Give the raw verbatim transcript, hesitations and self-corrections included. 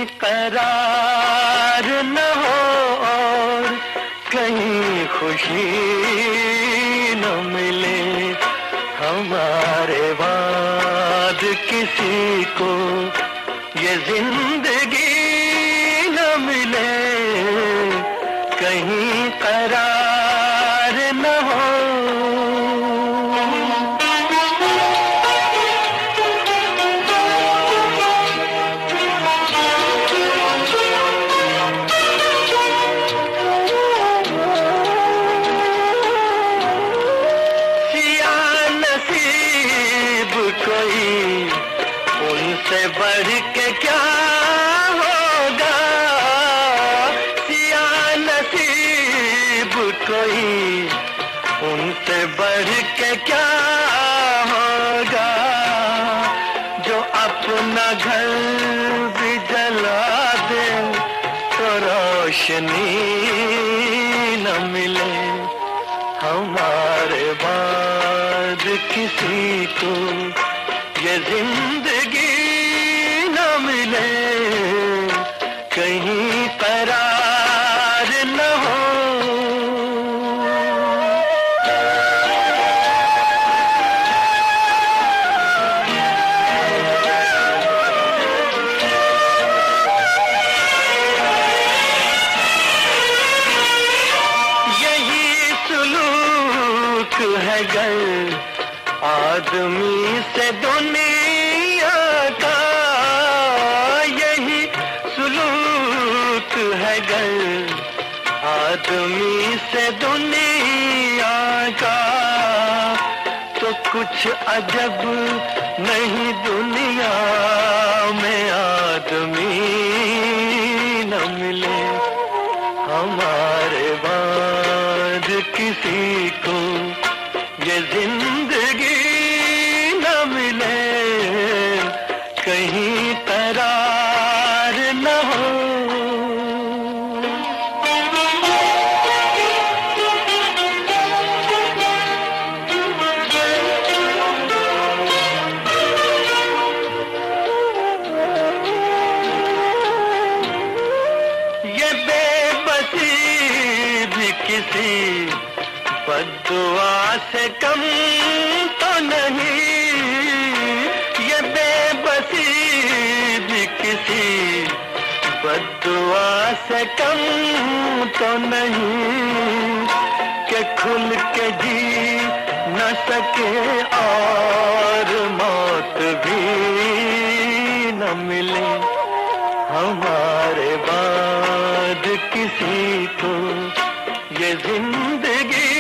कहीं करार न हो और कहीं खुशी न मिले, हमारे बाद किसी को ये जिंदगी न मिले, कहीं करार न हो। कोई उनसे बढ़ के क्या होगा, सिया नसीब कोई उनसे बढ़ के क्या होगा, जो अपना घर भी जला दे तो रोशनी न मिले, हमारे बाद किसी को ये जिंदगी न मिले, कहीं करार न हो। यही सुलूक है गर आदमी से दुनिया का, यही सुलूक है गर आदमी से दुनिया का, तो कुछ अजब नहीं दुनिया में आदमी न मिले, हमारे बाद किसी को ये जिंदगी न मिले, कहीं करार न हो। ये बेबसी भी किसी बद्दुआ से कम तो नहीं, ये बेबसी भी किसी बद्दुआ से कम तो नहीं, कि खुल के जी न सके और मौत भी न मिले, हमारे बाद किसी को ये जिंदगी